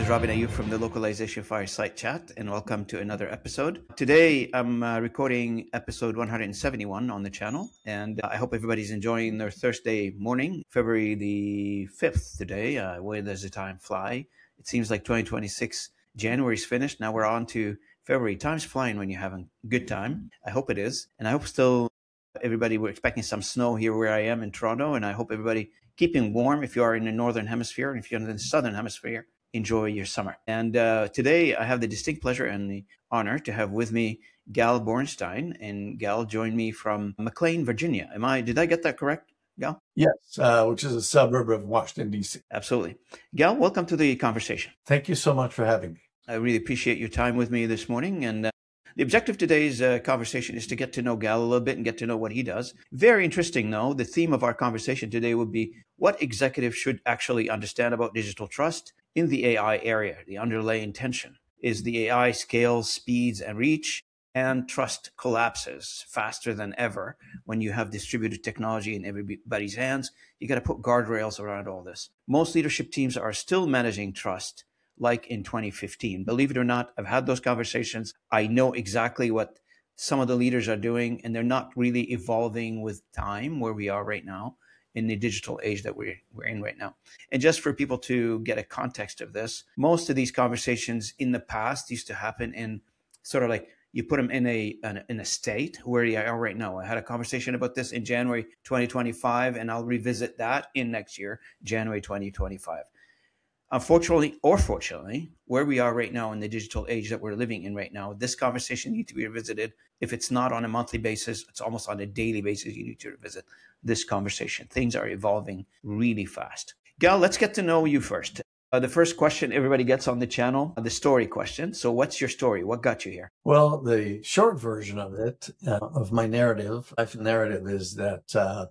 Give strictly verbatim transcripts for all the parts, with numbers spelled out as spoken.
is Robin Ayub from the Localization Fireside Chat, and welcome to another episode. Today, I'm uh, recording episode one hundred seventy-one on the channel, and I hope everybody's enjoying their Thursday morning, February the fifth today. Uh, where does the time fly? It seems like twenty twenty-six, January's finished. Now we're on to February. Time's flying when you're having a good time. I hope it is. And I hope still everybody, we're expecting some snow here where I am in Toronto, and I hope everybody keeping warm if you are in the Northern Hemisphere, and if you're in the Southern Hemisphere, enjoy your summer. And uh, today I have the distinct pleasure and the honor to have with me Gal Bornstein, and Gal joined me from McLean, Virginia. Am I, did I get that correct, Gal? Yes, uh, which is a suburb of Washington, D C. Absolutely. Gal, welcome to the conversation. Thank you so much for having me. I really appreciate your time with me this morning. And uh, the objective of today's uh, conversation is to get to know Gal a little bit and get to know what he does. Very interesting, though. The theme of our conversation today would be what executives should actually understand about digital trust in the A I area. The underlying tension is the A I scales, speeds, and reach, and trust collapses faster than ever when you have distributed technology in everybody's hands. You got to put guardrails around all this. Most leadership teams are still managing trust like in twenty fifteen. Believe it or not, I've had those conversations. I know exactly what some of the leaders are doing, and they're not really evolving with time where we are right now in the digital age that we're, we're in right now. And just for people to get a context of this, most of these conversations in the past used to happen in sort of like, you put them in a in a state where they are right now. I had a conversation about this in January twenty twenty-five, and I'll revisit that in next year, January twenty twenty-five. Unfortunately, or fortunately, where we are right now in the digital age that we're living in right now, this conversation needs to be revisited. If it's not on a monthly basis, it's almost on a daily basis. You need to revisit this conversation. Things are evolving really fast. Gal, let's get to know you first. Uh, the first question everybody gets on the channel, the story question. So what's your story? What got you here? Well, the short version of it, uh, of my narrative, life narrative is that uh,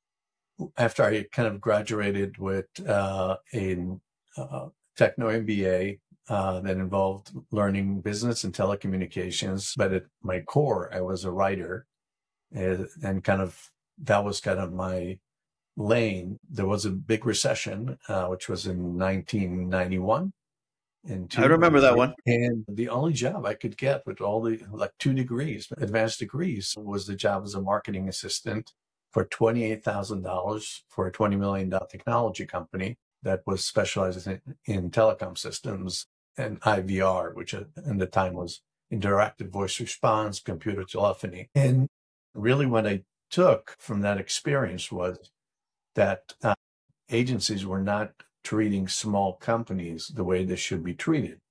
after I kind of graduated with uh, a uh, techno M B A uh, that involved learning business and telecommunications, but at my core, I was a writer, and, and kind of that was kind of my lane. There was a big recession, uh, which was in nineteen ninety-one. I remember that one. And the only job I could get with all the like two degrees, advanced degrees, was the job as a marketing assistant for twenty-eight thousand dollars for a twenty million dollars technology company that was specialized in, in telecom systems and I V R, which at the time was interactive voice response, computer telephony. And really what I took from that experience was that uh, agencies were not treating small companies the way they should be treated.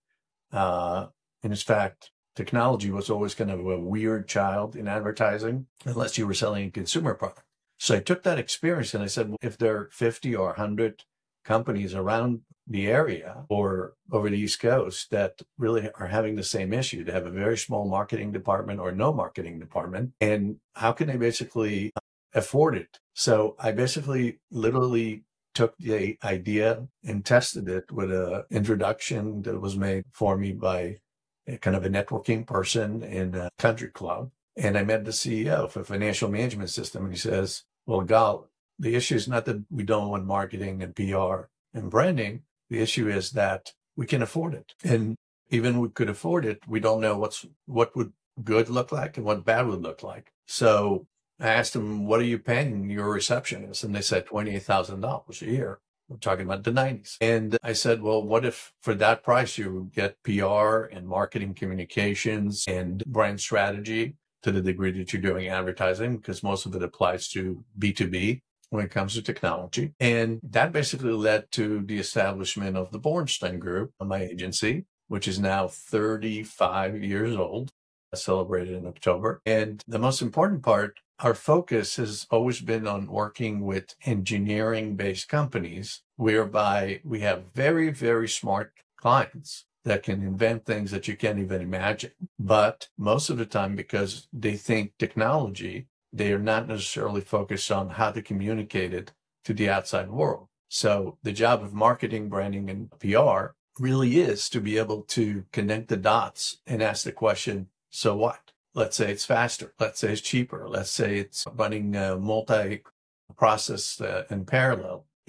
Uh, and in fact, technology was always kind of a weird child in advertising, unless you were selling a consumer product. So I took that experience and I said, well, if there are fifty or one hundred companies around the area or over the East Coast that really are having the same issue, to have a very small marketing department or no marketing department, and how can they basically afford it? So I basically literally took the idea and tested it with an introduction that was made for me by a kind of a networking person in a country club. And I met the C E O of a financial management system, and he says, well, Gal, the issue is not that we don't want marketing and P R and branding. The issue is that we can afford it. And even if we could afford it, we don't know what's what would good look like and what bad would look like. So I asked them, what are you paying your receptionist? And they said twenty-eight thousand dollars a year. We're talking about the nineties. And I said, well, what if for that price you get P R and marketing communications and brand strategy to the degree that you're doing advertising? Because most of it applies to B two B when it comes to technology. And that basically led to the establishment of the Bornstein Group, my agency, which is now thirty-five years old, celebrated in October. And the most important part, our focus has always been on working with engineering-based companies, whereby we have very, very smart clients that can invent things that you can't even imagine. But most of the time, because they think technology, they are not necessarily focused on how to communicate it to the outside world. So the job of marketing, branding, and P R really is to be able to connect the dots and ask the question, so what? Let's say it's faster. Let's say it's cheaper. Let's say it's running uh, multi-process uh, in parallel.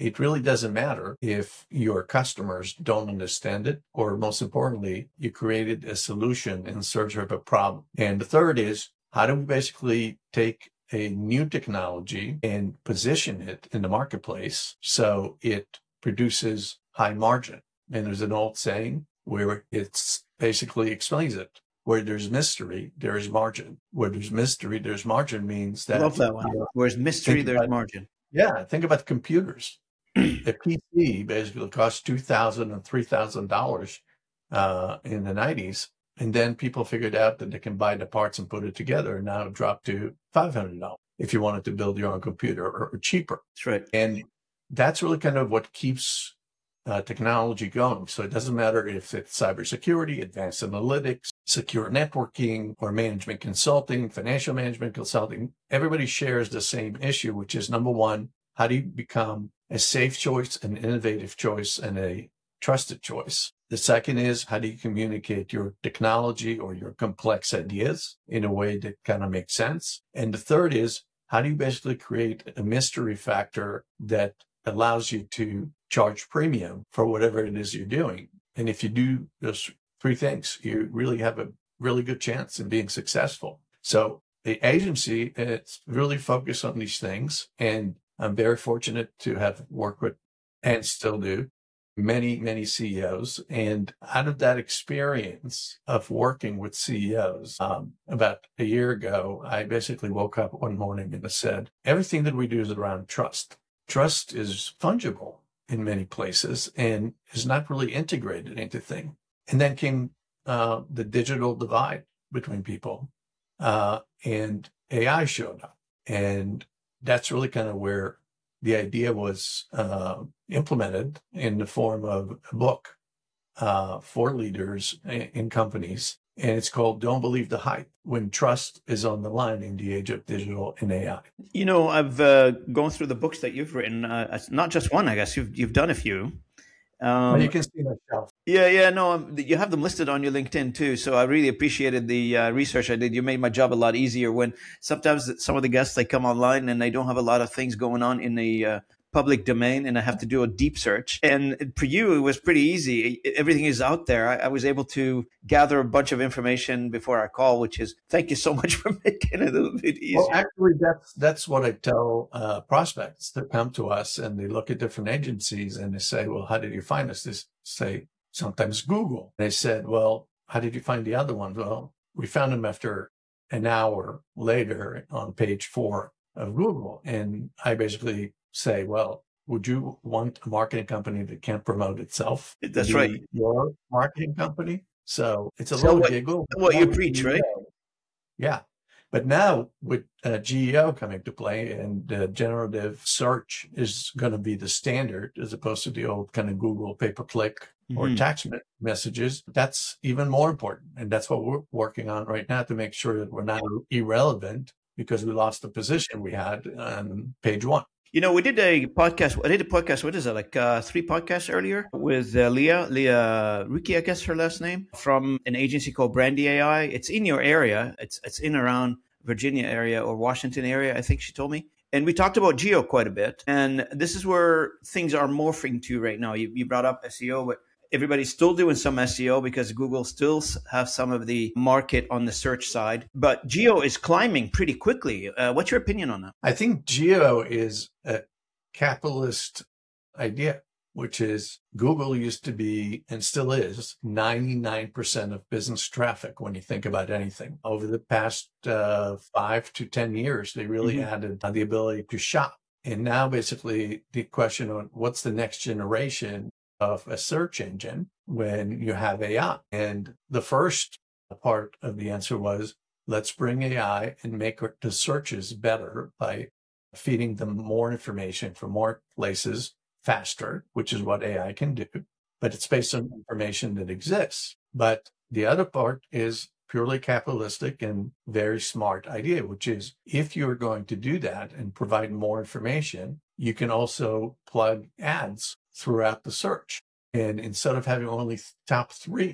it really doesn't matter if your customers don't understand it, or most importantly, you created a solution in search of a problem. And the third is, how do we basically take a new technology and position it in the marketplace so it produces high margin? And there's an old saying where it's basically explains it. Where there's mystery, there is margin. Where there's mystery, there's margin means that. Love that one. Uh, Where's mystery, there's about, margin. Yeah, think about computers. A P C basically cost two thousand dollars and three thousand dollars uh, in the nineties. And then people figured out that they can buy the parts and put it together, and now it dropped to five hundred dollars if you wanted to build your own computer, or, or cheaper. That's right. And that's really kind of what keeps uh, technology going. So it doesn't matter if it's cybersecurity, advanced analytics, secure networking, or management consulting, financial management consulting. Everybody shares the same issue, which is, number one, how do you become a safe choice, an innovative choice, and a trusted choice? The second is, how do you communicate your technology or your complex ideas in a way that kind of makes sense? And the third is, how do you basically create a mystery factor that allows you to charge premium for whatever it is you're doing? And if you do those three things, you really have a really good chance in being successful. So the agency, it's really focused on these things. And I'm very fortunate to have worked with, and still do, many, many C E Os. And out of that experience of working with C E Os, um, about a year ago, I basically woke up one morning and said, everything that we do is around trust. Trust is fungible in many places and is not really integrated into things. And then came uh, the digital divide between people, uh, and A I showed up. And that's really kind of where the idea was uh, implemented in the form of a book uh, for leaders in companies. And it's called Don't Believe the Hype, When Trust is on the Line in the Age of Digital and A I. You know, I've uh, gone through the books that you've written. Uh, not just one, I guess. You've, you've done a few. Um, well, you can see myself. Yeah, yeah, no, um, you have them listed on your LinkedIn too. So I really appreciated the uh, research I did. You made my job a lot easier when sometimes some of the guests, they come online and they don't have a lot of things going on in the uh, public domain, and I have to do a deep search. And for you, it was pretty easy. Everything is out there. I, I was able to gather a bunch of information before our call, which is, thank you so much for making it a little bit easier. Well, actually, that's that's what I tell uh, prospects that come to us and they look at different agencies and they say, well, how did you find us? They say, sometimes Google. They said, well, how did you find the other one? Well, we found them after an hour later on page four of Google. And I basically say, well, would you want a marketing company that can't promote itself? That's Be right. Your marketing company. So it's a So little what, giggle. what you preach, right? Yeah. But now with uh, G E O coming to play and uh, generative search is going to be the standard as opposed to the old kind of Google pay-per-click mm-hmm. or text messages, that's even more important. And that's what we're working on right now to make sure that we're not irrelevant because we lost the position we had on page one. You know, we did a podcast. I did a podcast. What is it? Like uh, three podcasts earlier with uh, Leah, Leah Ricci, I guess her last name, from an agency called Brandy A I. It's in your area. It's it's in around Virginia area or Washington area, I think she told me. And we talked about geo quite a bit. And this is where things are morphing to right now. You, you brought up S E O, but everybody's still doing some S E O because Google still has some of the market on the search side. But geo is climbing pretty quickly. Uh, what's your opinion on that? I think geo is a capitalist idea, which is Google used to be and still is ninety-nine percent of business traffic when you think about anything. Over the past uh, five to ten years, they really mm-hmm. added the ability to shop. And now basically the question on what's the next generation of a search engine when you have A I. And the first part of the answer was, let's bring A I and make the searches better by feeding them more information from more places faster, which is what A I can do, but it's based on information that exists. But the other part is purely capitalistic and very smart idea, which is if you're going to do that and provide more information, you can also plug ads throughout the search. And instead of having only top three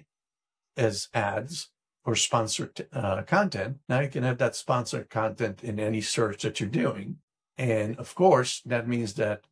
as ads or sponsored uh, content, now you can have that sponsored content in any search that you're doing. And of course, that means that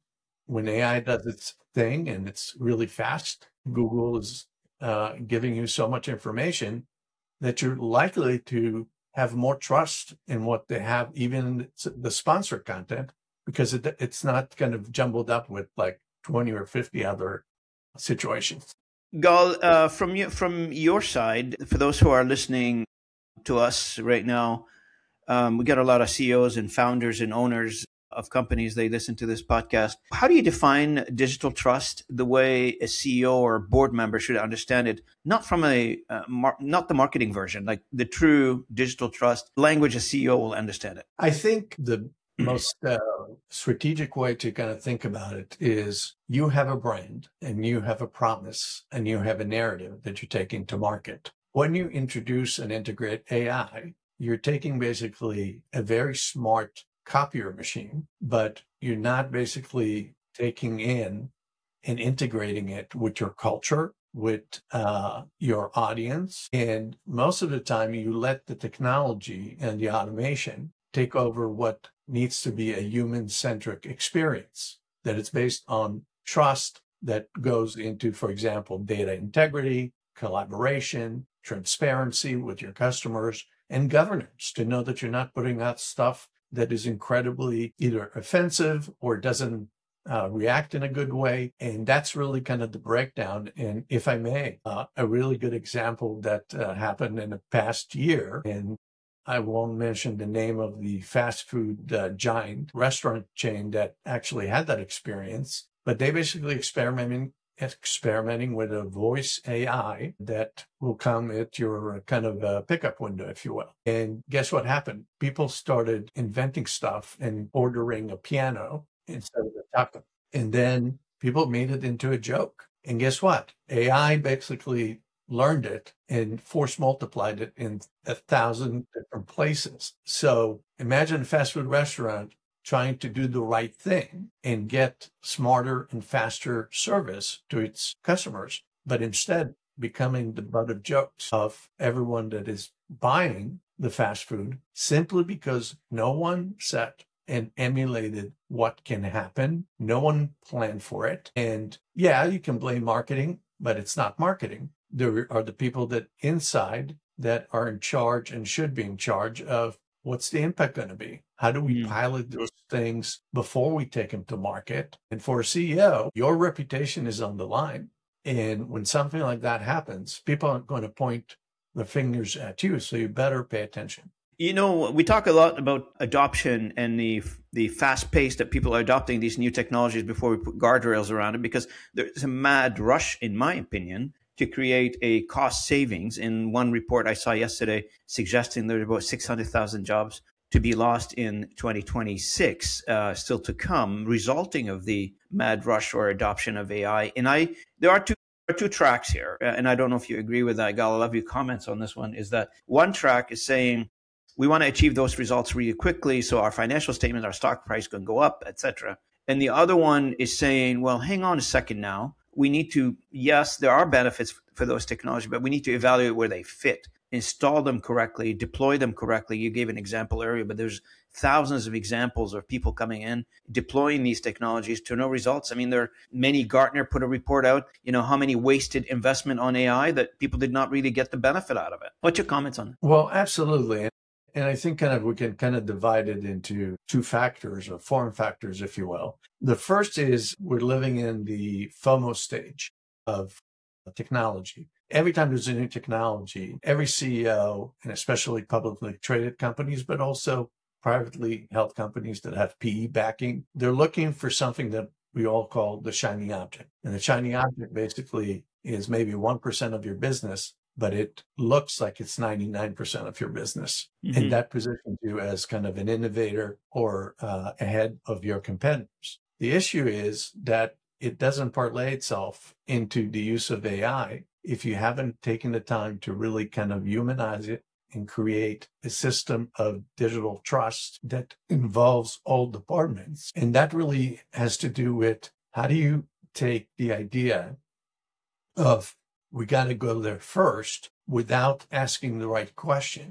when A I does its thing and it's really fast, Google is uh, giving you so much information that you're likely to have more trust in what they have, even the sponsored content, because it, it's not kind of jumbled up with like twenty or fifty other situations. Gal, uh, from you, from your side, for those who are listening to us right now, um, we got a lot of C E Os and founders and owners of companies. They listen to this podcast. How do you define digital trust the way a C E O or board member should understand it? Not from a uh, mar- not the marketing version, like the true digital trust language a C E O will understand it. I think the most uh, strategic way to kind of think about it is you have a brand and you have a promise and you have a narrative that you're taking to market. When you introduce and integrate A I, you're taking basically a very smart copier machine, but you're not basically taking in and integrating it with your culture, with uh, your audience. And most of the time you let the technology and the automation take over what needs to be a human-centric experience, that it's based on trust that goes into, for example, data integrity, collaboration, transparency with your customers, and governance, to know that you're not putting out stuff that is incredibly either offensive or doesn't uh, react in a good way. And that's really kind of the breakdown. And if I may, uh, a really good example that uh, happened in the past year, and I won't mention the name of the fast food uh, giant restaurant chain that actually had that experience, but they basically experimenting experimenting with a voice A I that will come at your kind of uh, pickup window, if you will. And guess what happened? People started inventing stuff and ordering a piano instead of a taco. And then people made it into a joke. And guess what? A I basically learned it and force multiplied it in a thousand different places. So imagine a fast food restaurant trying to do the right thing and get smarter and faster service to its customers, but instead becoming the butt of jokes of everyone that is buying the fast food, simply because no one sat and emulated what can happen. No one planned for it. And yeah, you can blame marketing, but it's not marketing. There are the people that inside that are in charge and should be in charge of what's the impact going to be? How do we mm. pilot those things before we take them to market? And for a C E O, your reputation is on the line. And when something like that happens, people aren't going to point the fingers at you. So you better pay attention. You know, we talk a lot about adoption and the the fast pace that people are adopting these new technologies before we put guardrails around it, because there's a mad rush, in my opinion, to create a cost savings. In one report I saw yesterday suggesting there are about six hundred thousand jobs to be lost in twenty twenty-six, uh, still to come, resulting of the mad rush or adoption of A I. And I, there are two, there are two tracks here, and I don't know if you agree with that, Gal. I love your comments on this one. Is that one track is saying we want to achieve those results really quickly, so our financial statement, our stock price can go up, et cetera. And the other one is saying, well, hang on a second now. We need to, yes, there are benefits for those technologies, but we need to evaluate where they fit, install them correctly, deploy them correctly. You gave an example earlier, but there's thousands of examples of people coming in, deploying these technologies to no results. I mean, there are many. Gartner put a report out, you know, how many wasted investment on A I that people did not really get the benefit out of it. What's your comments on that? Well, absolutely. And I think kind of we can kind of divide it into two factors or form factors, if you will. The first is we're living in the FOMO stage of technology. Every time there's a new technology, every C E O, and especially publicly traded companies, but also privately held companies that have P E backing, they're looking for something that we all call the shiny object. And the shiny object basically is maybe one percent of your business, but it looks like it's ninety-nine percent of your business. Mm-hmm. And that positions you as kind of an innovator or uh, ahead of your competitors. The issue is that it doesn't parlay itself into the use of A I if you haven't taken the time to really kind of humanize it and create a system of digital trust that involves all departments. And that really has to do with how do you take the idea of we got to go there first without asking the right questions.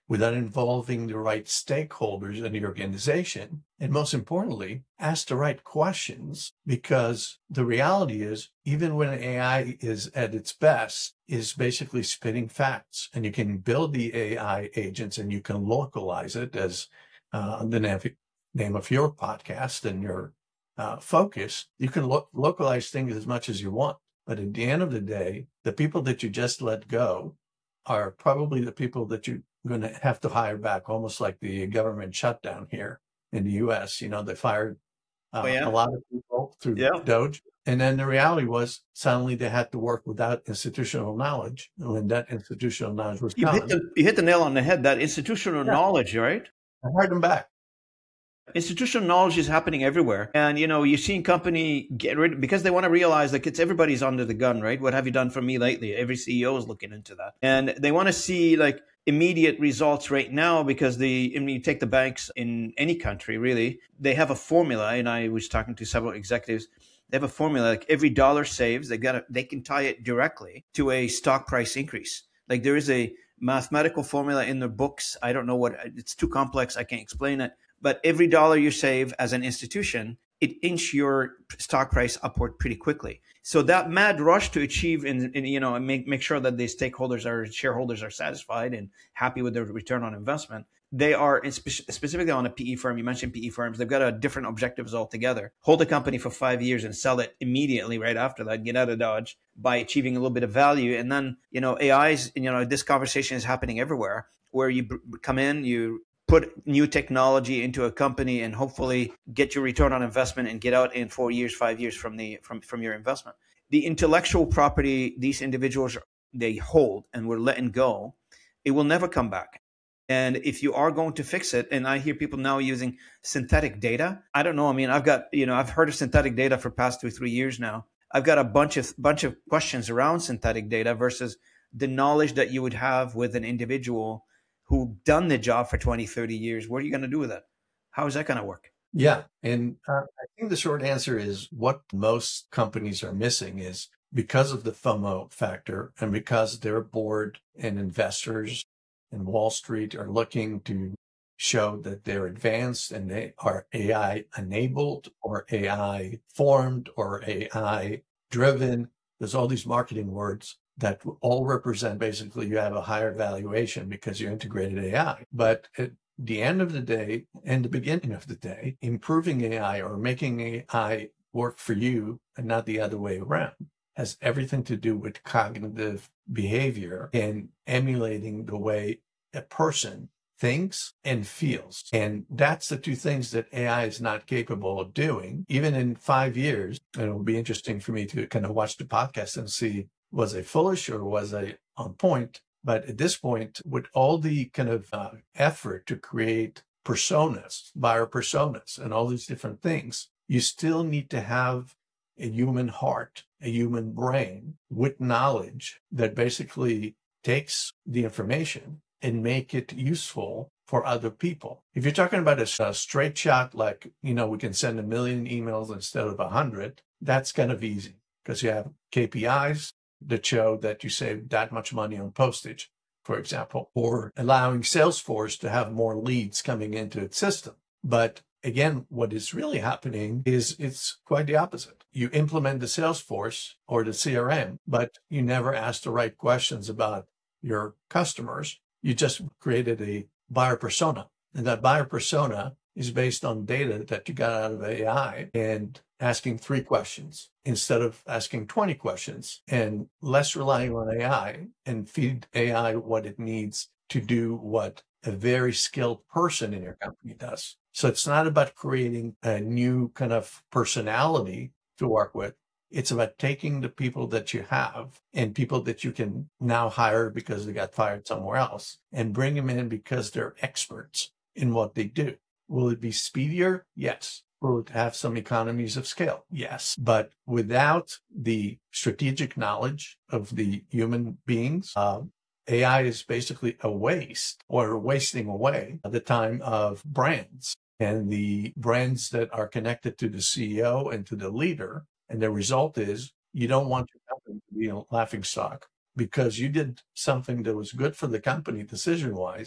without involving the right stakeholders in the organization. And most importantly, ask the right questions, because the reality is, even when A I is at its best, is basically spitting facts, and you can build the A I agents and you can localize it, as uh, the name, name of your podcast and your uh, focus. You can lo- localize things as much as you want. But at the end of the day, the people that you just let go are probably the people that you're going to have to hire back, almost like the government shutdown here in the U S. You know, they fired uh, Oh, yeah. a lot of people through Yeah. Doge. And then the reality was suddenly they had to work without institutional knowledge. And when that institutional knowledge was You hit gone, the you hit the nail on the head. That institutional yeah, knowledge, right? I hired them back. Institutional knowledge is happening everywhere. And, you know, you're seeing company get rid because they want to realize like it's everybody's under the gun, right? What have you done for me lately? Every C E O is looking into that. And they want to see like immediate results right now, because the, I mean, you take the banks in any country, really, they have a formula. And I was talking to several executives. They have a formula, like every dollar saves, they got they can tie it directly to a stock price increase. Like there is a mathematical formula in their books. I don't know what, it's too complex. I can't explain it. But every dollar you save as an institution, it inch your stock price upward pretty quickly. So that mad rush to achieve and, and you know and make make sure that the stakeholders or shareholders are satisfied and happy with their return on investment. They are spe- specifically on a P E firm. You mentioned P E firms. They've got a different objectives altogether. Hold a company for five years and sell it immediately right after that. Get out of Dodge by achieving a little bit of value. And then, you know, A Is, you know, this conversation is happening everywhere where you b- come in, you put new technology into a company and hopefully get your return on investment and get out in four years, five years from the from, from your investment. The intellectual property these individuals, they hold and were letting go, it will never come back. And if you are going to fix it, and I hear people now using synthetic data, I don't know. I mean, I've got, you know, I've heard of synthetic data for past two, three years now. I've got a bunch of bunch of questions around synthetic data versus the knowledge that you would have with an individual who done the job for twenty, thirty years. What are you going to do with it? How is that going to work? Yeah. And uh, I think the short answer is what most companies are missing is, because of the FOMO factor and because their board and investors and Wall Street are looking to show that they're advanced and they are A I enabled or A I formed or A I driven. There's all these marketing words that all represent basically you have a higher valuation because you integrated A I. But at the end of the day and the beginning of the day, improving A I or making A I work for you and not the other way around has everything to do with cognitive behavior and emulating the way a person thinks and feels. And that's the two things that A I is not capable of doing. Even in five years, and it will be interesting for me to kind of watch the podcast and see, was I foolish or was I on point? But at this point, with all the kind of uh, effort to create personas, buyer personas, and all these different things, you still need to have a human heart, a human brain with knowledge that basically takes the information and make it useful for other people. If you're talking about a, a straight shot, like, you know, we can send a million emails instead of a hundred, that's kind of easy because you have K P Is that show that you save that much money on postage, for example, or allowing Salesforce to have more leads coming into its system. But again, what is really happening is it's quite the opposite. You implement the Salesforce or the C R M, but you never ask the right questions about your customers. You just created a buyer persona. And that buyer persona is based on data that you got out of A I and asking three questions instead of asking twenty questions, and less relying on A I and feed A I what it needs to do what a very skilled person in your company does. So it's not about creating a new kind of personality to work with. It's about taking the people that you have and people that you can now hire because they got fired somewhere else and bring them in because they're experts in what they do. Will it be speedier? Yes. Will it have some economies of scale? Yes. But without the strategic knowledge of the human beings, uh, A I is basically a waste or wasting away the time of brands and the brands that are connected to the C E O and to the leader. And the result is you don't want your company to be a laughing stock because you did something that was good for the company decision-wise,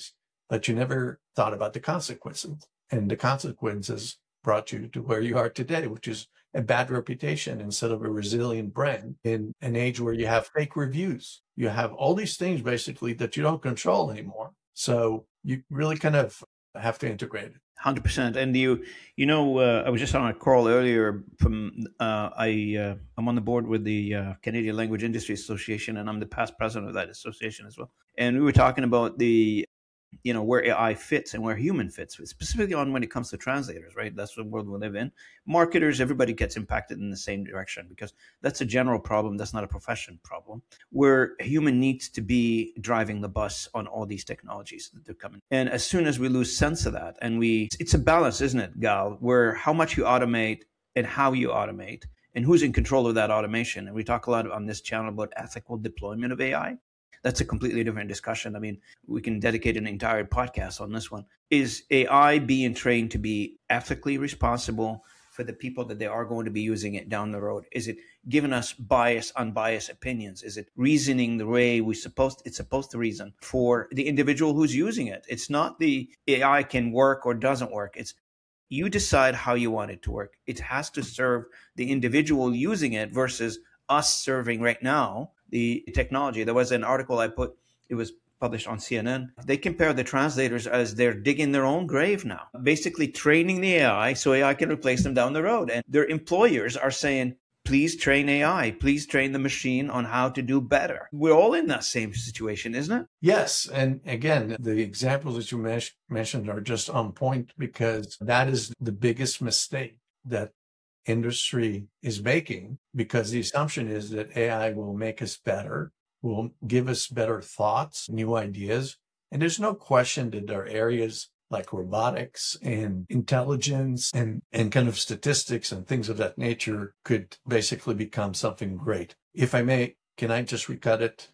but you never thought about the consequences. And the consequences brought you to where you are today, which is a bad reputation instead of a resilient brand in an age where you have fake reviews. You have all these things basically that you don't control anymore. So you really kind of have to integrate it. one hundred percent. And you, you know, uh, I was just on a call earlier from, uh, I, uh, I'm on the board with the uh, Canadian Language Industry Association, and I'm the past president of that association as well. And we were talking about the, you know, where A I fits and where human fits, specifically on when it comes to translators, right? That's the world we live in. Marketers, everybody gets impacted in the same direction because that's a general problem. That's not a profession problem, where a human needs to be driving the bus on all these technologies that they're coming. And as soon as we lose sense of that, and we, it's a balance, isn't it, Gal, where how much you automate and how you automate and who's in control of that automation. And we talk a lot on this channel about ethical deployment of A I. That's a completely different discussion. I mean, we can dedicate an entire podcast on this one. Is A I being trained to be ethically responsible for the people that they are going to be using it down the road? Is it giving us biased, unbiased opinions? Is it reasoning the way we supposed it's supposed to reason for the individual who's using it? It's not the A I can work or doesn't work. It's you decide how you want it to work. It has to serve the individual using it versus us serving right now the technology. There was an article I put, it was published on C N N. They compare the translators as they're digging their own grave now, basically training the A I so A I can replace them down the road. And their employers are saying, please train A I, please train the machine on how to do better. We're all in that same situation, isn't it? Yes. And again, the examples that you mes- mentioned are just on point, because that is the biggest mistake that industry is making, because the assumption is that A I will make us better, will give us better thoughts, new ideas. And there's no question that there are areas like robotics and intelligence and, and kind of statistics and things of that nature could basically become something great. If I may, can I just recut it?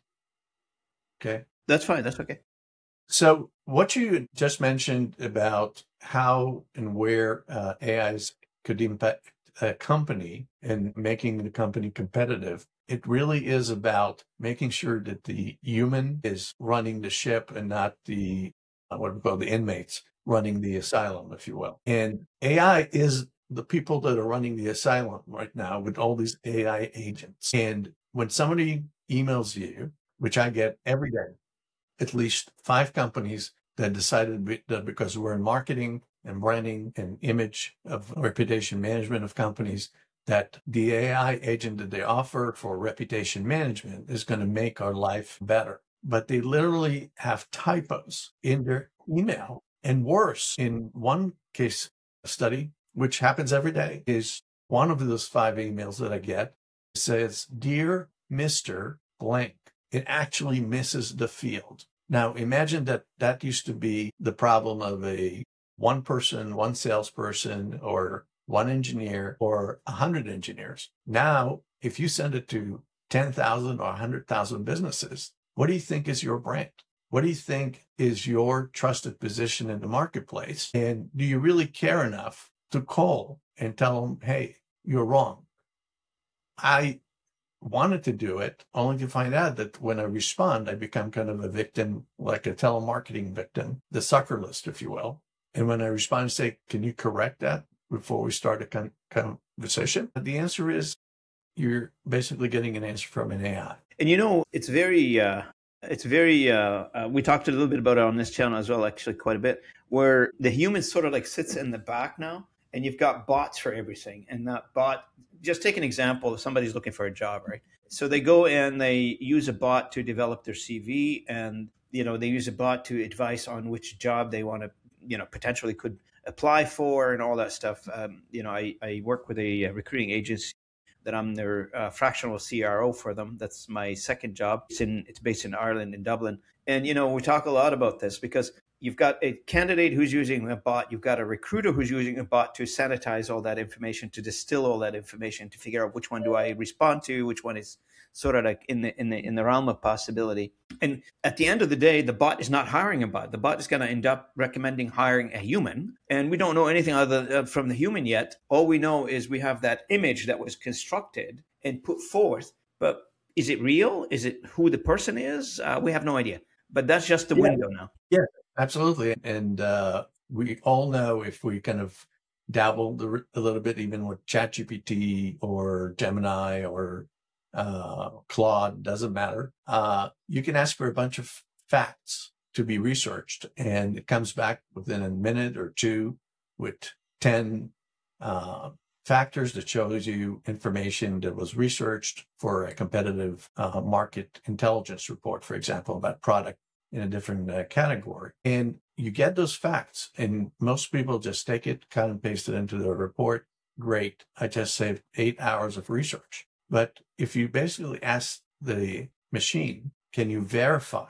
Okay. That's fine. That's okay. So what you just mentioned about how and where uh, A Is could impact a company and making the company competitive, it really is about making sure that the human is running the ship and not the, uh, what we call the inmates running the asylum, if you will. And A I is the people that are running the asylum right now with all these A I agents. And when somebody emails you, which I get every day, at least five companies that decided that because we're in marketing and branding and image of reputation management of companies, that the A I agent that they offer for reputation management is going to make our life better. But they literally have typos in their email. And worse, in one case study, which happens every day, is one of those five emails that I get says, "Dear Mister Blank." It actually misses the field. Now, imagine that that used to be the problem of a one person, one salesperson, or one engineer, or a hundred engineers. Now, if you send it to ten thousand or a hundred thousand businesses, what do you think is your brand? What do you think is your trusted position in the marketplace? And do you really care enough to call and tell them, hey, you're wrong? I wanted to do it only to find out that when I respond, I become kind of a victim, like a telemarketing victim, the sucker list, if you will. And when I respond and say, can you correct that before we start a con- conversation? The answer is you're basically getting an answer from an A I. And you know, it's very, uh, it's very, uh, uh, we talked a little bit about it on this channel as well, actually quite a bit, where the human sort of like sits in the back now, and you've got bots for everything. And that bot, just take an example, if somebody's looking for a job, right? So they go and they use a bot to develop their C V, and, you know, they use a bot to advise on which job they want to, you know, potentially could apply for and all that stuff. Um, you know, I, I work with a recruiting agency that I'm their uh, fractional C R O for them. That's my second job. It's in, it's based in Ireland, in Dublin. And, you know, we talk a lot about this because you've got a candidate who's using a bot. You've got a recruiter who's using a bot to sanitize all that information, to distill all that information, to figure out which one do I respond to, which one is sort of like in the in the in the realm of possibility. And at the end of the day, the bot is not hiring a bot. The bot is going to end up recommending hiring a human, and we don't know anything other uh, from the human yet. All we know is we have that image that was constructed and put forth. But is it real? Is it who the person is? Uh, we have no idea. But that's just the Yeah. window now. Yeah. Absolutely. And uh, we all know if we kind of dabble the- a little bit, even with ChatGPT or Gemini or uh, Claude, doesn't matter. Uh, you can ask for a bunch of facts to be researched, and it comes back within a minute or two with ten uh, factors that shows you information that was researched for a competitive uh, market intelligence report, for example, about product in a different uh, category. And you get those facts, and most people just take it, cut and paste it into their report. Great. I just saved eight hours of research. But if you basically ask the machine, can you verify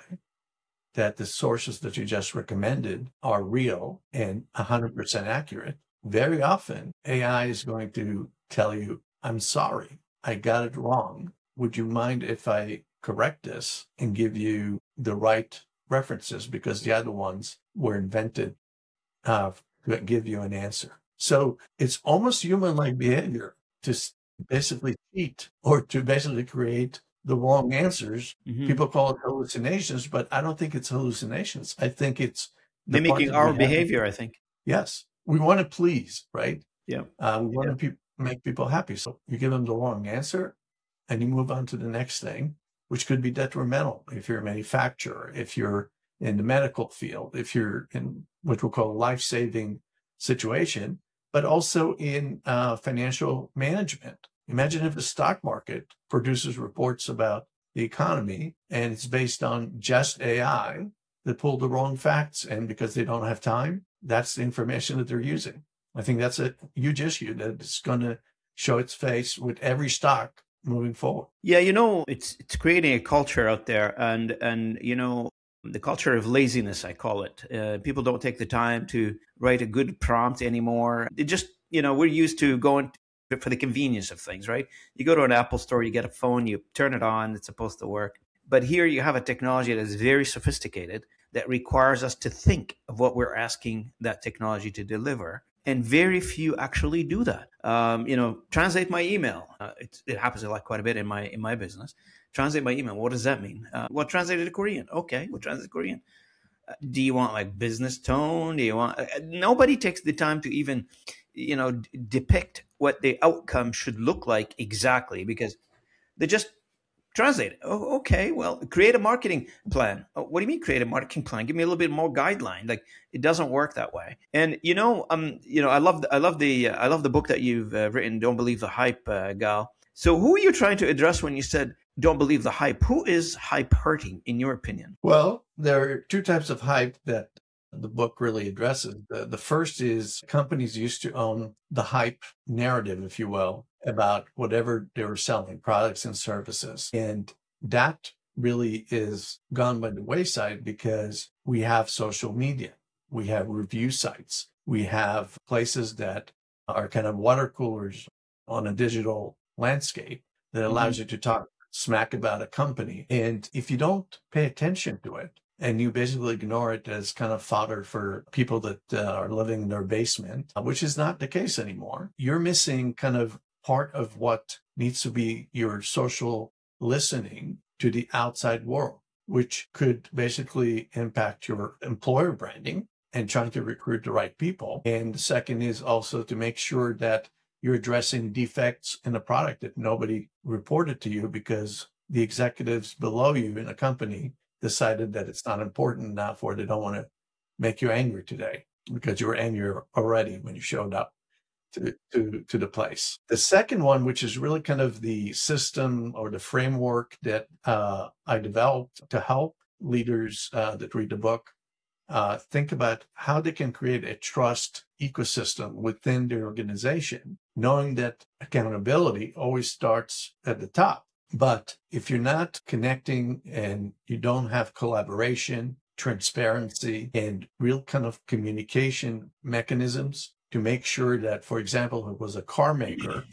that the sources that you just recommended are real and one hundred percent accurate? Very often, A I is going to tell you, I'm sorry, I got it wrong. Would you mind if I correct this and give you the right references, because the other ones were invented uh, to give you an answer? So it's almost human-like behavior to basically cheat or to basically create the wrong answers. Mm-hmm. People call it hallucinations, but I don't think it's hallucinations. I think it's the mimicking our behavior, I think. Yes. We want to please, right? Yeah. Uh, we want yeah. to pe- make people happy. So you give them the wrong answer and you move on to the next thing, which could be detrimental if you're a manufacturer, if you're in the medical field, if you're in what we'll call a life-saving situation, but also in uh, financial management. Imagine if the stock market produces reports about the economy and it's based on just A I that pulled the wrong facts, and because they don't have time, that's the information that they're using. I think that's a huge issue that it's going to show its face with every stock moving forward. Yeah, you know, it's it's creating a culture out there, and and you know, the culture of laziness, I call it. Uh, people don't take the time to write a good prompt anymore. It just, you know, we're used to going for the convenience of things, right? You go to an Apple store, you get a phone, you turn it on, it's supposed to work. But here you have a technology that is very sophisticated that requires us to think of what we're asking that technology to deliver. And very few actually do that. Um, you know, translate my email. Uh, it, it happens a lot, quite a bit in my in my business. Translate my email. What does that mean? Uh, well, translate it to Korean. Okay, we'll translate to Korean. Uh, do you want like business tone? Do you want? Uh, nobody takes the time to even, you know, d- depict what the outcome should look like exactly, because they just translate it. Oh, okay. Well, create a marketing plan. Oh, what do you mean create a marketing plan? Give me a little bit more guideline. Like, it doesn't work that way. And you know, um, you know, I love, the, I love the, uh, I love the book that you've uh, written. Don't believe the hype, uh, Gal. So, who are you trying to address when you said don't believe the hype? Who is hype hurting, in your opinion? Well, there are two types of hype that the book really addresses. The, the first is companies used to own the hype narrative, if you will, about whatever they were selling, products and services. And that really is gone by the wayside because we have social media, we have review sites, we have places that are kind of water coolers on a digital landscape that allows mm-hmm. you to talk smack about a company. And if you don't pay attention to it, and you basically ignore it as kind of fodder for people that uh, are living in their basement, which is not the case anymore, you're missing kind of part of what needs to be your social listening to the outside world, which could basically impact your employer branding and trying to recruit the right people. And the second is also to make sure that you're addressing defects in the product that nobody reported to you because the executives below you in a company decided that it's not important enough, or they don't want to make you angry today because you were angry already when you showed up to, to, to the place. The second one, which is really kind of the system or the framework that uh, I developed to help leaders uh, that read the book uh, think about how they can create a trust ecosystem within their organization, knowing that accountability always starts at the top. But if you're not connecting and you don't have collaboration, transparency, and real kind of communication mechanisms to make sure that, for example, if it was a car maker,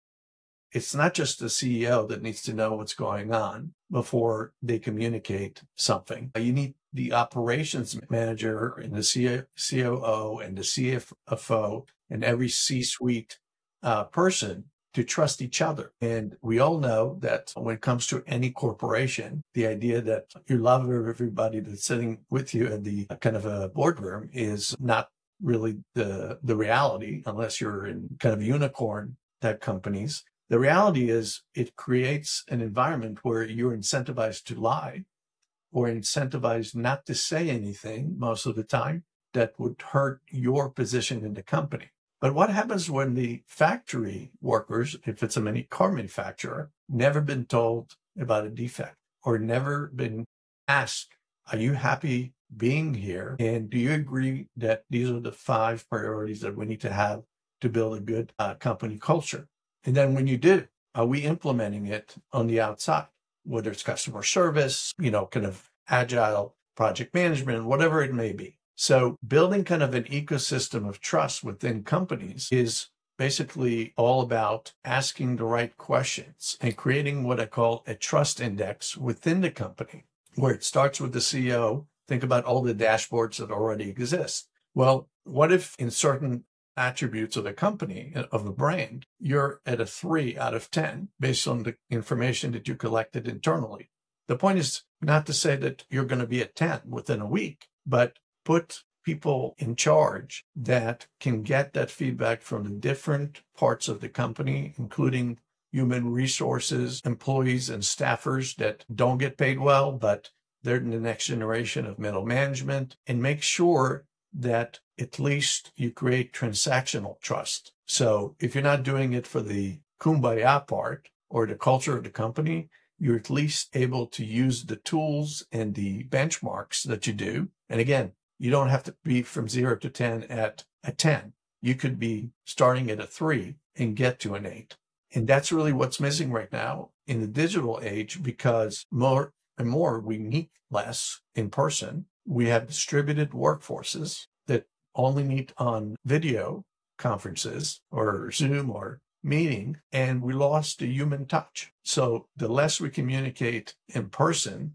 it's not just the C E O that needs to know what's going on before they communicate something. You need the operations manager and the C O O and the C F O and every C-suite uh, person to trust each other. And we all know that when it comes to any corporation, the idea that you love everybody that's sitting with you in the kind of a boardroom is not really the, the reality, unless you're in kind of unicorn type companies. The reality is it creates an environment where you're incentivized to lie or incentivized not to say anything most of the time that would hurt your position in the company. But what happens when the factory workers, if it's a many car manufacturer, never been told about a defect or never been asked, are you happy being here? And do you agree that these are the five priorities that we need to have to build a good uh, company culture? And then when you do, are we implementing it on the outside, whether it's customer service, you know, kind of agile project management, whatever it may be? So building kind of an ecosystem of trust within companies is basically all about asking the right questions and creating what I call a trust index within the company, where it starts with the C E O. Think about all the dashboards that already exist. Well, what if in certain attributes of a company, of a brand, you're at a three out of ten based on the information that you collected internally? The point is not to say that you're going to be at ten within a week, but put people in charge that can get that feedback from the different parts of the company, including human resources, employees and staffers that don't get paid well, but they're in the next generation of middle management, and make sure that at least you create transactional trust. So if you're not doing it for the kumbaya part or the culture of the company, you're at least able to use the tools and the benchmarks that you do. And again, you don't have to be from zero to ten at a ten. You could be starting at a three and get to an eight. And that's really what's missing right now in the digital age, because more and more we meet less in person. We have distributed workforces that only meet on video conferences or Zoom or meeting, and we lost the human touch. So the less we communicate in person,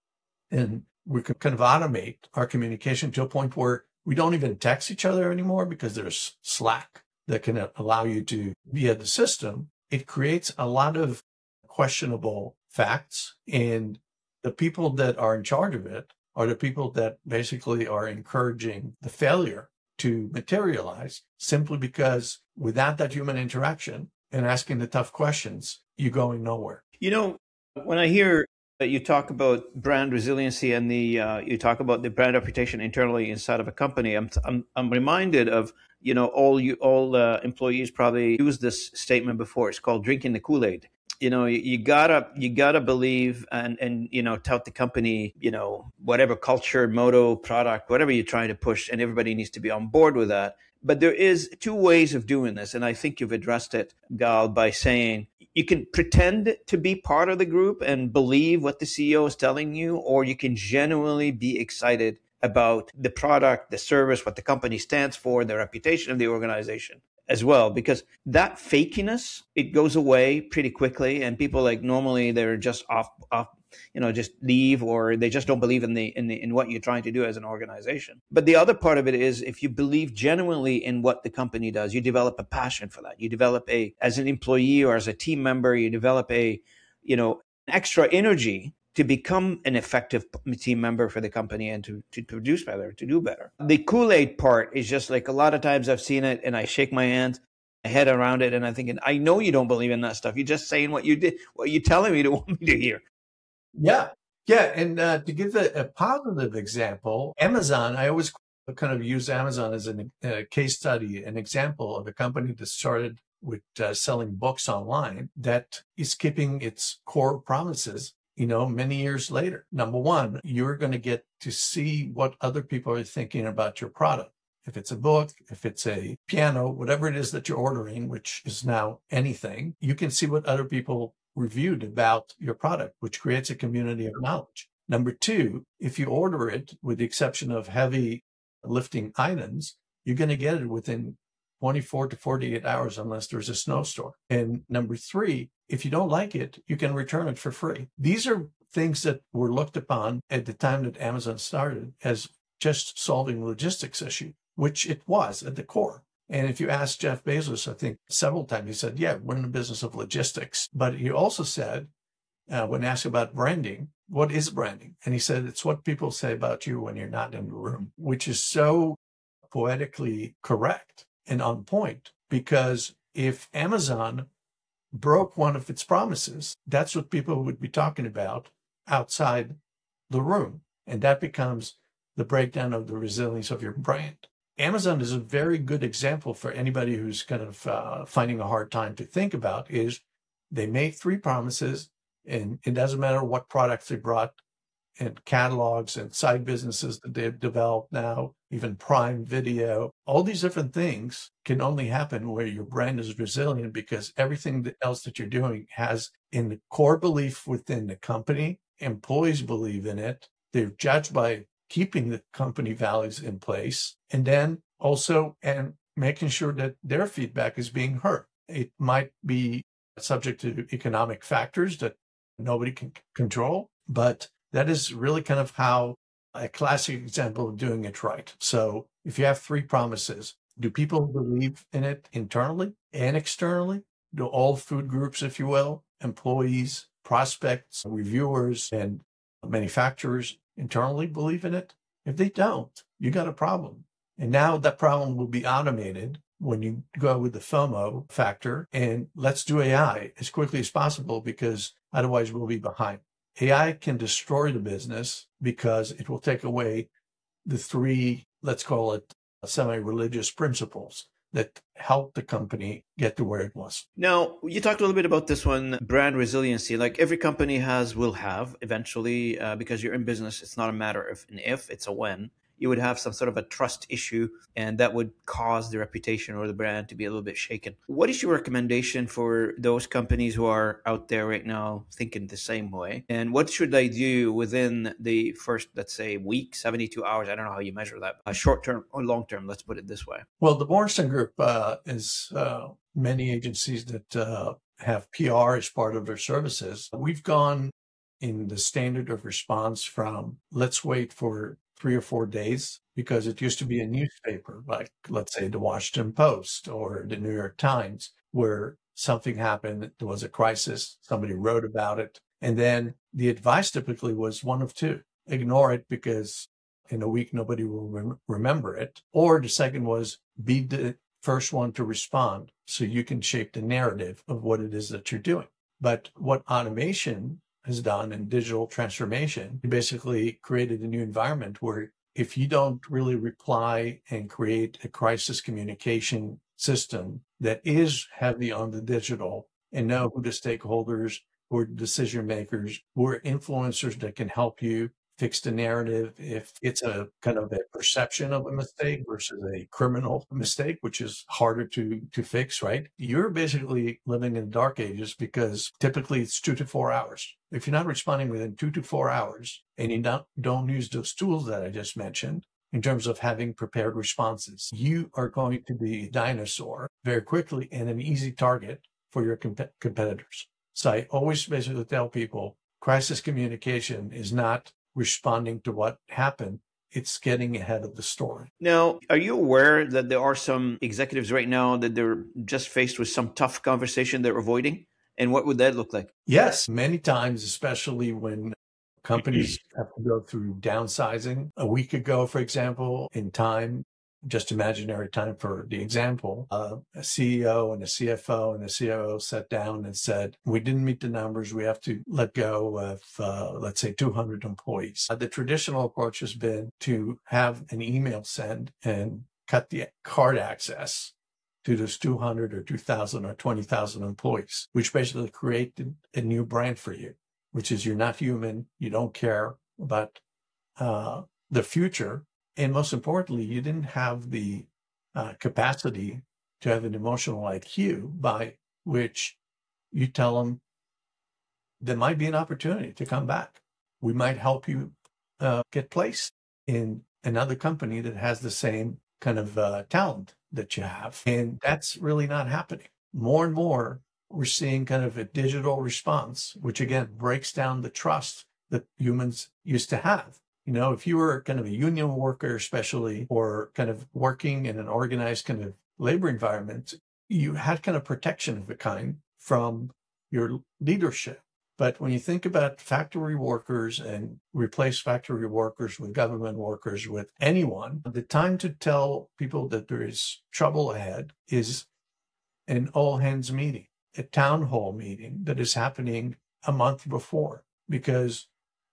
and we can kind of automate our communication to a point where we don't even text each other anymore because there's Slack that can allow you to, via the system, it creates a lot of questionable facts. And the people that are in charge of it are the people that basically are encouraging the failure to materialize, simply because without that human interaction and asking the tough questions, you're going nowhere. You know, when I hear that you talk about brand resiliency and the uh, you talk about the brand reputation internally inside of a company, I'm I'm, I'm reminded of, you know, all you all uh, employees probably used this statement before. It's called drinking the Kool-Aid. You know, you, you gotta you gotta believe and and you know tout the company, you know, whatever culture, motto, product, whatever you're trying to push, and everybody needs to be on board with that. But there is two ways of doing this, and I think you've addressed it, Gal, by saying you can pretend to be part of the group and believe what the C E O is telling you, or you can genuinely be excited about the product, the service, what the company stands for, the reputation of the organization as well, because that fakiness, it goes away pretty quickly, and people, like, normally they're just off off you know just leave, or they just don't believe in the in the in what you're trying to do as an organization. But the other part of it is, if you believe genuinely in what the company does, you develop a passion for that. You develop a, as an employee or as a team member, you develop a you know extra energy to become an effective team member for the company and to, to produce better, to do better. The Kool-Aid part is just like, a lot of times I've seen it and I shake my hands, my head around it, and I'm thinking, I know you don't believe in that stuff. You're just saying what you did, what you're telling me to want me to hear. Yeah. Yeah. And uh, to give a, a positive example, Amazon, I always kind of use Amazon as a uh, case study, an example of a company that started with uh, selling books online that is keeping its core promises, you know, many years later. Number one, you're going to get to see what other people are thinking about your product. If it's a book, if it's a piano, whatever it is that you're ordering, which is now anything, you can see what other people reviewed about your product, which creates a community of knowledge. Number two, if you order it, with the exception of heavy lifting items, you're going to get it within twenty-four to forty-eight hours, unless there's a snowstorm. And number three, if you don't like it, you can return it for free. These are things that were looked upon at the time that Amazon started as just solving a logistics issue, which it was at the core. And if you ask Jeff Bezos, I think several times, he said, yeah, we're in the business of logistics. But he also said, uh, when asked about branding, what is branding? And he said, it's what people say about you when you're not in the room, which is so poetically correct and on point. Because if Amazon broke one of its promises, that's what people would be talking about outside the room. And that becomes the breakdown of the resilience of your brand. Amazon is a very good example for anybody who's kind of uh, finding a hard time to think about. Is they made three promises, and it doesn't matter what products they brought and catalogs and side businesses that they've developed now, even Prime Video, all these different things can only happen where your brand is resilient, because everything else that you're doing has in the core belief within the company. Employees believe in it. They're judged by keeping the company values in place, and then also and making sure that their feedback is being heard. It might be subject to economic factors that nobody can control, but that is really kind of how a classic example of doing it right. So if you have three promises, do people believe in it internally and externally? Do all food groups, if you will, employees, prospects, reviewers, and manufacturers internally believe in it? If they don't, you got a problem. And now that problem will be automated when you go with the FOMO factor, and let's do A I as quickly as possible, because otherwise we'll be behind. A I can destroy the business because it will take away the three, let's call it semi-religious principles that helped the company get to where it was. Now, you talked a little bit about this one, brand resiliency. Like every company has, will have eventually, uh, because you're in business, it's not a matter of an if, it's a when. You would have some sort of a trust issue, and that would cause the reputation or the brand to be a little bit shaken. What is your recommendation for those companies who are out there right now thinking the same way? And what should they do within the first, let's say, week, seventy-two hours? I don't know how you measure that. Uh, short term or long term, let's put it this way. Well, the Morrison Group uh, is uh, many agencies that uh, have P R as part of their services. We've gone in the standard of response from let's wait for three or four days, because it used to be a newspaper, like let's say the Washington Post or the New York Times, where something happened, there was a crisis, somebody wrote about it. And then the advice typically was one of two: ignore it because in a week, nobody will rem- remember it. Or the second was be the first one to respond so you can shape the narrative of what it is that you're doing. But what automation has done in digital transformation, it basically created a new environment where if you don't really reply and create a crisis communication system that is heavy on the digital and know who the stakeholders, who are decision makers, who are influencers that can help you fix the narrative, if it's a kind of a perception of a mistake versus a criminal mistake, which is harder to, to fix, right? You're basically living in dark ages, because typically it's two to four hours. If you're not responding within two to four hours and you don't, don't use those tools that I just mentioned in terms of having prepared responses, you are going to be a dinosaur very quickly and an easy target for your comp- competitors. So I always basically tell people crisis communication is not responding to what happened. It's getting ahead of the story. Now, are you aware that there are some executives right now that they're just faced with some tough conversation they're avoiding? And what would that look like? Yes, many times, especially when companies have to go through downsizing. A week ago, for example, in time, just imaginary time for the example, uh, a C E O and a C F O and a C O O sat down and said, we didn't meet the numbers. We have to let go of, uh, let's say, two hundred employees. Uh, the traditional approach has been to have an email send and cut the card access to those two hundred or two thousand or twenty thousand employees, which basically created a new brand for you, which is you're not human. You don't care about uh, the future. And most importantly, you didn't have the uh, capacity to have an emotional I Q by which you tell them there might be an opportunity to come back. We might help you uh, get placed in another company that has the same kind of uh, talent that you have. And that's really not happening. More and more, we're seeing kind of a digital response, which again breaks down the trust that humans used to have. You know, if you were kind of a union worker, especially, or kind of working in an organized kind of labor environment, you had kind of protection of a kind from your leadership. But when you think about factory workers and replace factory workers with government workers, with anyone, the time to tell people that there is trouble ahead is an all hands meeting, a town hall meeting that is happening a month before. Because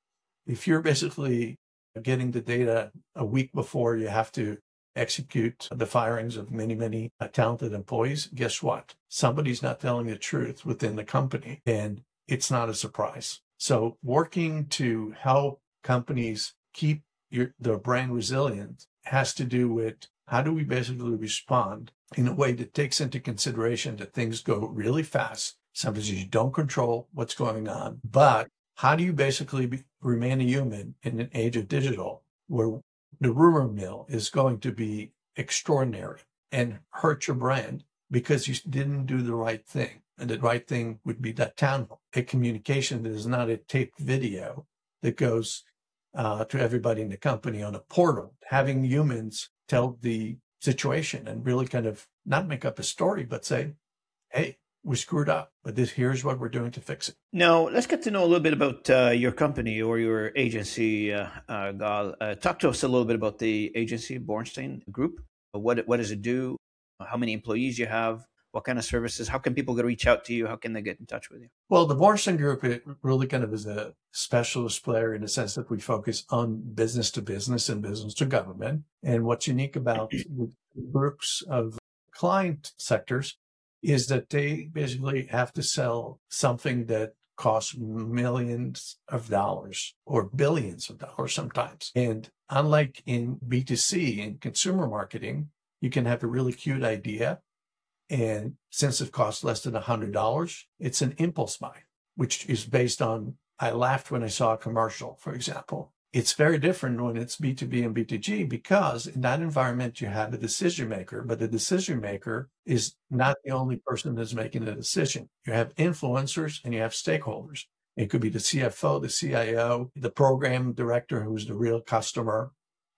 if you're basically getting the data a week before you have to execute the firings of many, many talented employees, guess what? Somebody's not telling the truth within the company, and it's not a surprise. So working to help companies keep your, their brand resilient has to do with how do we basically respond in a way that takes into consideration that things go really fast. Sometimes you don't control what's going on, but how do you basically be, remain a human in an age of digital where the rumor mill is going to be extraordinary and hurt your brand because you didn't do the right thing? And the right thing would be that town hall, a communication that is not a taped video that goes uh, to everybody in the company on a portal, having humans tell the situation and really kind of not make up a story, but say, hey, we screwed up, but this here's what we're doing to fix it. Now, let's get to know a little bit about uh, your company or your agency, uh, uh, Gal. Uh, talk to us a little bit about the agency, Bornstein Group. What what does it do? How many employees you have? What kind of services? How can people reach out to you? How can they get in touch with you? Well, the Bornstein Group, it really kind of is a specialist player in the sense that we focus on business to business and business to government. And what's unique about the groups of client sectors is that they basically have to sell something that costs millions of dollars or billions of dollars sometimes. And unlike in B two C, in consumer marketing, you can have a really cute idea. And since it costs less than one hundred dollars, it's an impulse buy, which is based on, I laughed when I saw a commercial, for example. It's very different when it's B two B and B two G because in that environment, you have a decision maker, but the decision maker is not the only person that's making the decision. You have influencers and you have stakeholders. It could be the C F O, the C I O, the program director, who's the real customer,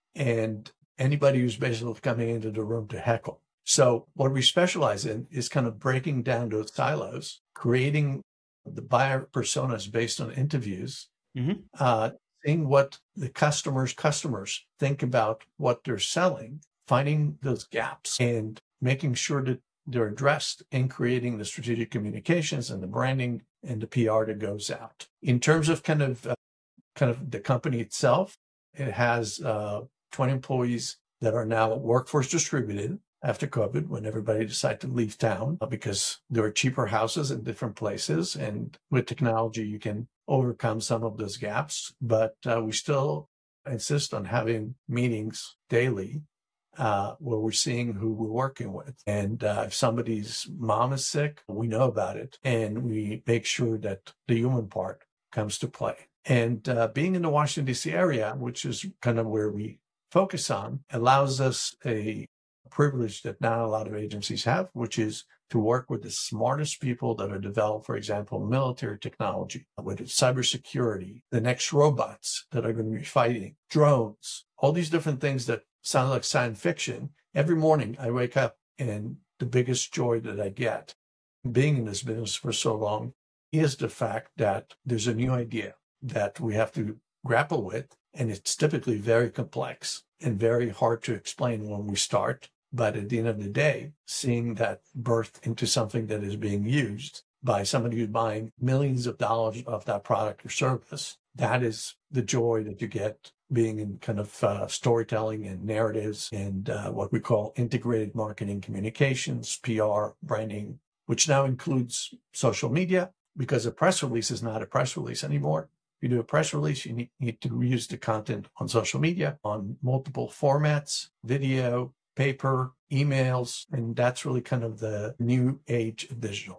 and anybody who's basically coming into the room to heckle. So what we specialize in is kind of breaking down those silos, creating the buyer personas based on interviews, mm-hmm. uh, seeing what the customer's customers think about what they're selling, finding those gaps and making sure that they're addressed in creating the strategic communications and the branding and the P R that goes out. In terms of kind of uh, kind of the company itself, it has uh, twenty employees that are now workforce distributed after COVID, when everybody decided to leave town because there are cheaper houses in different places. And with technology, you can overcome some of those gaps. But uh, we still insist on having meetings daily uh, where we're seeing who we're working with. And uh, if somebody's mom is sick, we know about it. And we make sure that the human part comes to play. And uh, being in the Washington, D C area, which is kind of where we focus on, allows us a privilege that not a lot of agencies have, which is to work with the smartest people that are developed, for example, military technology, with cybersecurity, the next robots that are going to be fighting, drones, all these different things that sound like science fiction. Every morning I wake up and the biggest joy that I get being in this business for so long is the fact that there's a new idea that we have to grapple with. And it's typically very complex and very hard to explain when we start. But at the end of the day, seeing that birth into something that is being used by somebody who's buying millions of dollars of that product or service, that is the joy that you get being in kind of uh, storytelling and narratives and uh, what we call integrated marketing communications, P R, branding, which now includes social media, because a press release is not a press release anymore. If you do a press release, you need, need to use the content on social media, on multiple formats, video, paper, emails, and that's really kind of the new age of digital.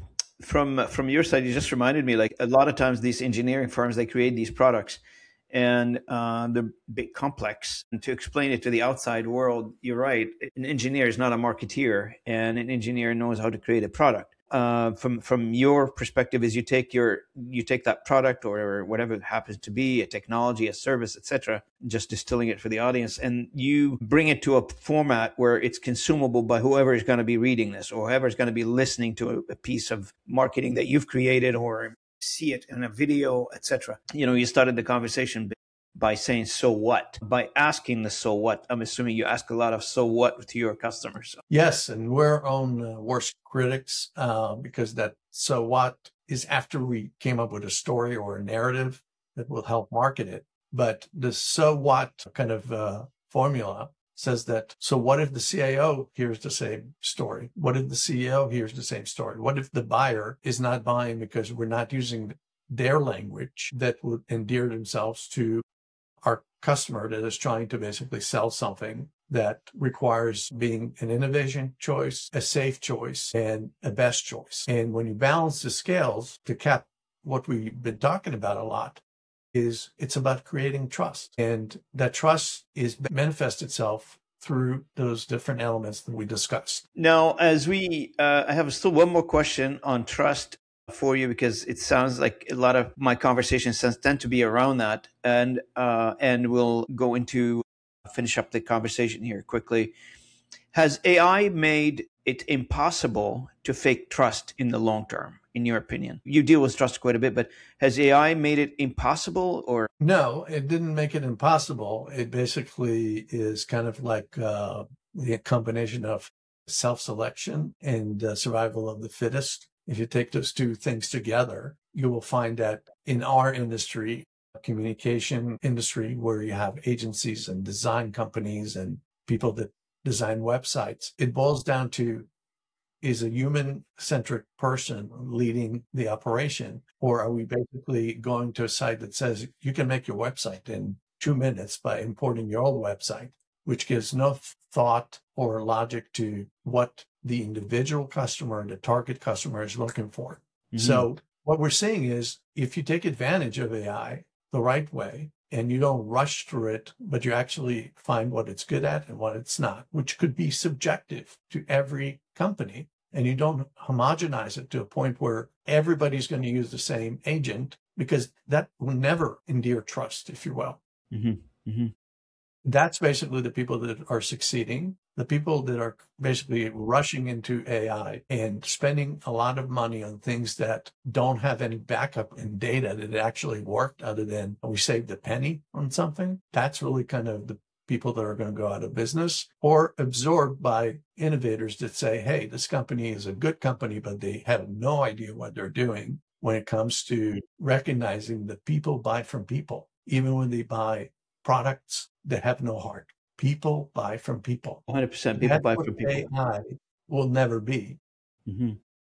From from your side, you just reminded me, like a lot of times these engineering firms, they create these products and uh, they're big complex. And to explain it to the outside world, you're right, an engineer is not a marketeer, and an engineer knows how to create a product. uh, from from your perspective is you take your you take that product or whatever it happens to be, a technology, a service, et cetera, just distilling it for the audience, and you bring it to a format where it's consumable by whoever is going to be reading this or whoever is going to be listening to a, a piece of marketing that you've created or see it in a video, et cetera. You know, you started the conversation by saying, so what? By asking the so what. I'm assuming you ask a lot of so what to your customers. Yes, and we're our own uh, worst critics uh, because that so what is after we came up with a story or a narrative that will help market it. But the so what kind of uh, formula says that, so what if the C I O hears the same story? What if the C E O hears the same story? What if the buyer is not buying because we're not using their language that would endear themselves to our customer that is trying to basically sell something that requires being an innovation choice, a safe choice, and a best choice. And when you balance the scales to cap what we've been talking about a lot, is it's about creating trust. And that trust is manifests itself through those different elements that we discussed. Now, as we, uh, I have still one more question on trust for you, because it sounds like a lot of my conversations tend to be around that, and uh, and we'll go into finish up the conversation here quickly. Has A I made it impossible to fake trust in the long term, in your opinion? You deal with trust quite a bit, but has A I made it impossible or? No, it didn't make it impossible. It basically is kind of like uh, the combination of self-selection and uh, survival of the fittest. If you take those two things together, you will find that in our industry, communication industry, where you have agencies and design companies and people that design websites, it boils down to, is a human-centric person leading the operation? Or are we basically going to a site that says you can make your website in two minutes by importing your old website, which gives no thought or logic to what the individual customer and the target customer is looking for. Mm-hmm. So what we're saying is, if you take advantage of A I the right way and you don't rush through it, but you actually find what it's good at and what it's not, which could be subjective to every company, and you don't homogenize it to a point where everybody's going to use the same agent, because that will never endear trust, if you will. Mm-hmm. Mm-hmm. That's basically the people that are succeeding. The people that are basically rushing into A I and spending a lot of money on things that don't have any backup in data that it actually worked, other than we saved a penny on something. That's really kind of the people that are going to go out of business or absorbed by innovators that say, hey, this company is a good company, but they have no idea what they're doing when it comes to recognizing that people buy from people, even when they buy products that have no heart. People buy from people. one hundred percent people That's buy what from people. A I will never be, mm-hmm.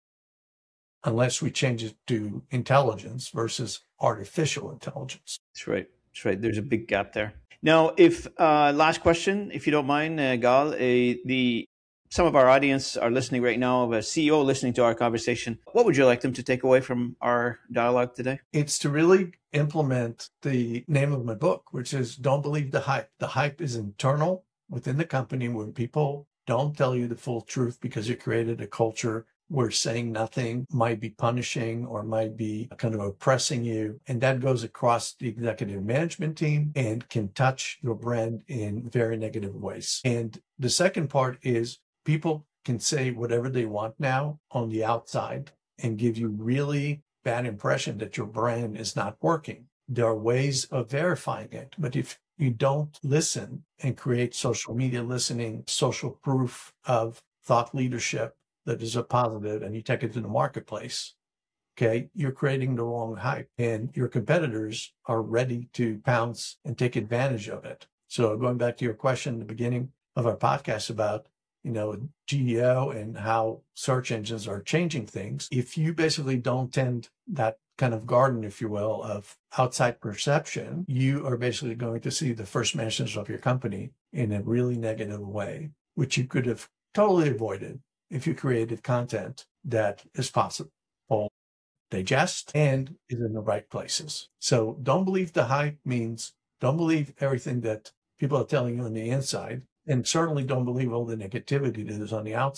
unless we change it to intelligence versus artificial intelligence. That's right. That's right. There's a big gap there. Now, if uh, last question, if you don't mind, uh, Gal, uh, the some of our audience are listening right now, a C E O listening to our conversation. What would you like them to take away from our dialogue today? It's to really implement the name of my book, which is Don't Believe the Hype. The hype is internal within the company, where people don't tell you the full truth because you created a culture where saying nothing might be punishing or might be kind of oppressing you. And that goes across the executive management team and can touch your brand in very negative ways. And the second part is, people can say whatever they want now on the outside and give you really bad impression that your brand is not working. There are ways of verifying it, but if you don't listen and create social media listening, social proof of thought leadership that is a positive, and you take it to the marketplace, okay, you're creating the wrong hype, and your competitors are ready to pounce and take advantage of it. So going back to your question at the beginning of our podcast about, you know, G E O and how search engines are changing things, if you basically don't tend that kind of garden, if you will, of outside perception, you are basically going to see the first mentions of your company in a really negative way, which you could have totally avoided if you created content that is possible, digest, and is in the right places. So don't believe the hype means don't believe everything that people are telling you on the inside, and certainly don't believe all the negativity that is on the outside.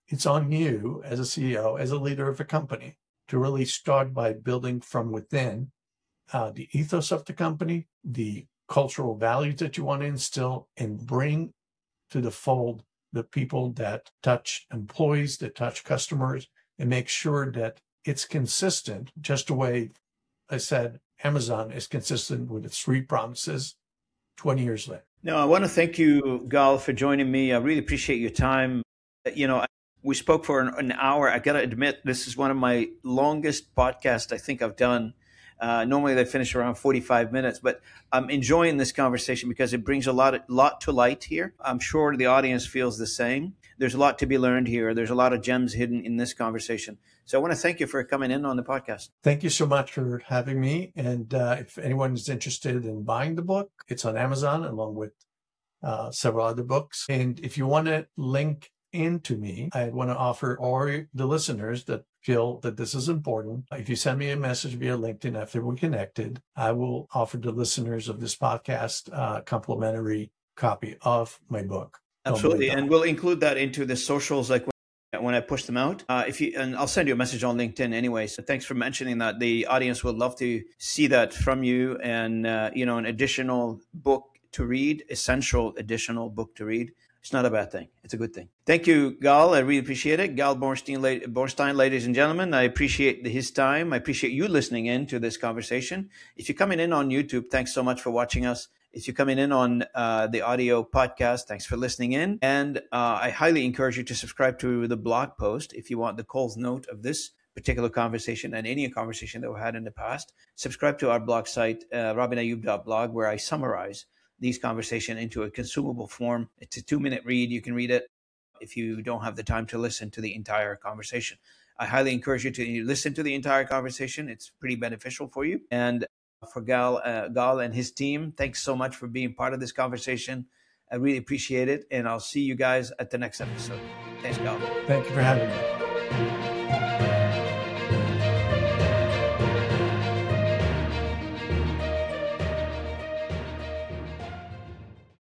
it's on you as a C E O, as a leader of a company, to really start by building from within uh, the ethos of the company, the cultural values that you want to instill, and bring to the fold the people that touch employees, that touch customers, and make sure that it's consistent, just the way I said Amazon is consistent with its three promises twenty years later. No, I want to thank you, Gal, for joining me. I really appreciate your time. You know, we spoke for an, an hour. I got to admit, this is one of my longest podcasts I think I've done. Uh, normally they finish around forty-five minutes, but I'm enjoying this conversation because it brings a lot, of, lot to light here. I'm sure the audience feels the same. There's a lot to be learned here. There's a lot of gems hidden in this conversation. So I want to thank you for coming in on the podcast. Thank you so much for having me. And uh, if anyone is interested in buying the book, it's on Amazon along with uh, several other books. And if you want to link into me, I want to offer all the listeners that feel that this is important. If you send me a message via LinkedIn after we're connected, I will offer the listeners of this podcast a complimentary copy of my book. Absolutely. And we'll include that into the socials, like when I push them out. Uh, if you, and I'll send you a message on LinkedIn anyway. So thanks for mentioning that. The audience would love to see that from you, and, uh, you know, an additional book to read, essential additional book to read. It's not a bad thing. It's a good thing. Thank you, Gal. I really appreciate it. Gal Bornstein, Bornstein, ladies and gentlemen, I appreciate his time. I appreciate you listening in to this conversation. If you're coming in on YouTube, thanks so much for watching us. If you're coming in on uh, the audio podcast, thanks for listening in. And uh, I highly encourage you to subscribe to the blog post if you want the Cole's note of this particular conversation and any conversation that we had in the past. Subscribe to our blog site, uh, robin ayoub dot blog, where I summarize these conversations into a consumable form. It's a two-minute read. You can read it if you don't have the time to listen to the entire conversation. I highly encourage you to listen to the entire conversation. It's pretty beneficial for you. And for Gal, uh, Gal and his team, thanks so much for being part of this conversation. I really appreciate it. And I'll see you guys at the next episode. Thanks, Gal. Thank you for having me.